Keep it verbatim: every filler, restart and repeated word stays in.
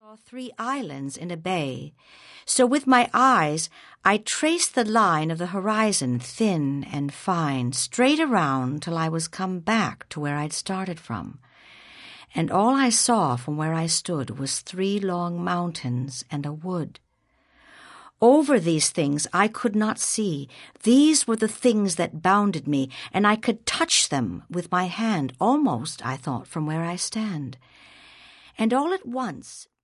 saw three islands in a bay. So with my eyes I traced the line of the horizon, thin and fine, straight around till I was come back to where I'd started from. And all I saw from where I stood was three long mountains and a wood. Over these things I could not see. These were the things that bounded me, and I could touch them with my hand, almost, I thought, from where I stand. And all at once